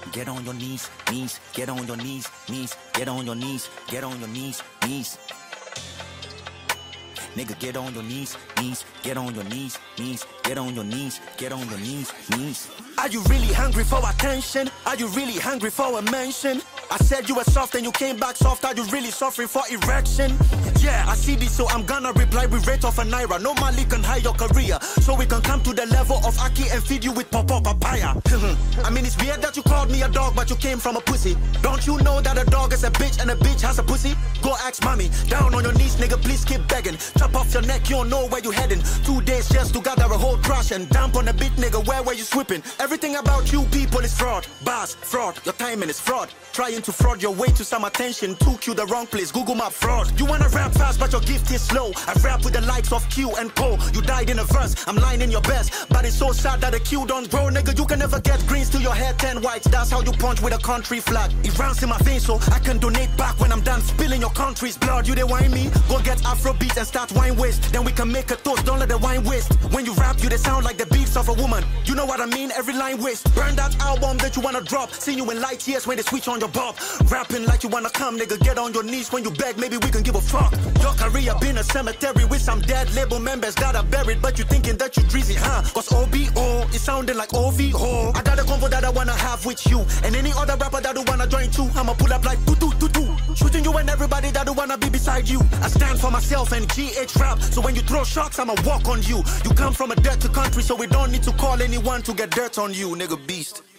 Get on your knees, knees, get on your knees, knees, get on your knees, get on your knees, knees. Nigga, get on your knees, knees, get on your knees, knees, get on your knees, get on your knees, knees. Are you really hungry for attention? Are you really hungry for a mention? I said you were soft and you came back soft. Are you really suffering for erection? Yeah, I see this, so I'm gonna reply with rate of a naira. No Mali can hide your career, so we can come to the level of Aki and feed you with pawpaw papaya. I mean, it's weird that you called me a dog, but you came from a pussy. Don't you know that a dog is a bitch and a bitch has a pussy? Go ask mommy. Down on your knees, nigga, please keep begging. Chop off your neck, you don't know where you heading. 2 days just to gather a whole crush and dump on a beat, nigga, where were you sweeping? Everything about you people is fraud. Bars, fraud, your timing is fraud. Trying to fraud your way to some attention, took you the wrong place, Google Map fraud. You wanna rap fast, but your gift is slow. I rap with the likes of Q and Co. You died in a verse, I'm lying in your best. But it's so sad that the Q don't grow, nigga. You can never get greens to your hair, 10 whites. That's how you punch with a country flag. It rounds in my veins, so I can donate back when I'm done spilling your country's blood. You they whine me? Go get Afro beats and start wine waste. Then we can make a toast, don't let the wine waste. When you rap, you they sound like the beats of a woman. You know what I mean? Every line waste. Burn that album that you wanna drop. See you in light years when they switch on your bob. Rapping like you wanna come, nigga. Get on your knees when you beg, maybe we can give a fuck. Your career been a cemetery with some dead label members that are buried, but you thinking that you dreezy, huh? Cause OBO is sounding like OVO. I got a convo that I wanna have with you, and any other rapper that do wanna join too. I'ma pull up like do. Shooting you and everybody that do wanna be beside you. I stand for myself and GH rap, so when you throw shots, I'ma walk on you. You come from a dirty country, so we don't need to call anyone to get dirt on you, nigga beast.